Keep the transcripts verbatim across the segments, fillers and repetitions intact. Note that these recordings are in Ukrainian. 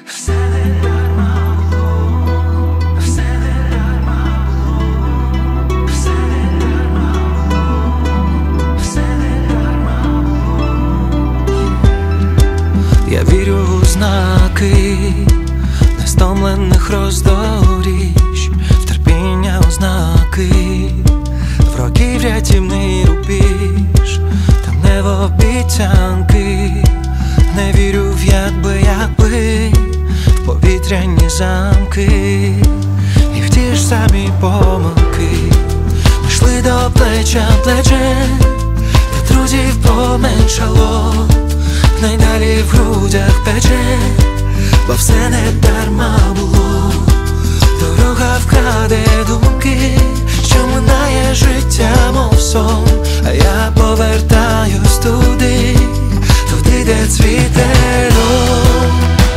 все не дарма було, все не дарма було, все не дарма було, все не дарма було. Я вірю у знаки нестомлених роздоріж, в терпіння ознаки, в років рятівний рубіж, там не в обіцянки. Не вірю в якби, якби, в повітряні замки і в ті ж самі помилки. Ми йшли до плеча плече, та друзів поменшало, найдалі в грудях пече, бо все не дарма було. Дорога вкраде думки, що минає життя, мов сон, а я повертаюсь туди, туди, де цвіте льон.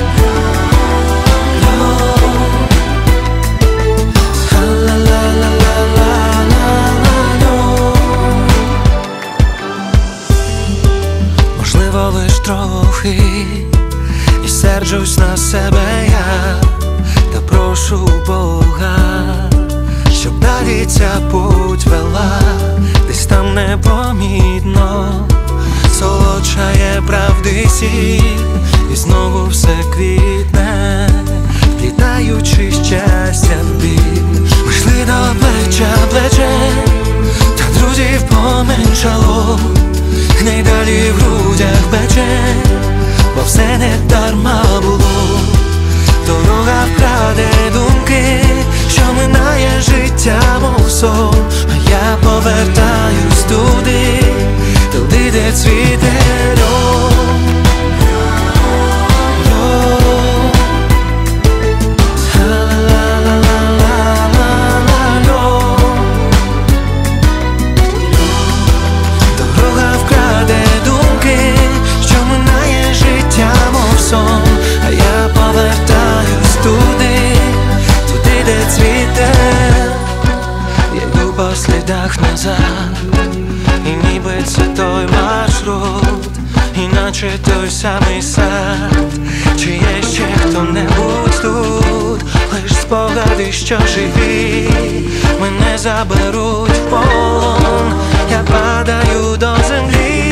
Можливо, лиш трохи і серджусь на себе я, та прошу Бога, щоб далі ця путь вела, десь там непомітно солодшає правди сіль, і знову все квітне, вплітаючи щастя в біль. Ми йшли до плеча плече, та друзів поменшало, найдалі в грудях пече, бо все не дарма було. Дорога вкраде думки, що минає життя, мов сон, а я повертаюсь туди, туди, де цвіте льон. Льон. Дорога вкраде думки, що минає життя, мов сон, а я повертаюсь туди, туди, де цвіте. Я йду по слідах назад, і ніби це той маршрут, іначе той самий сад. Чи є ще хто-небудь тут? Лиш спогади, що живі, мене заберуть в полон. Я падаю до землі.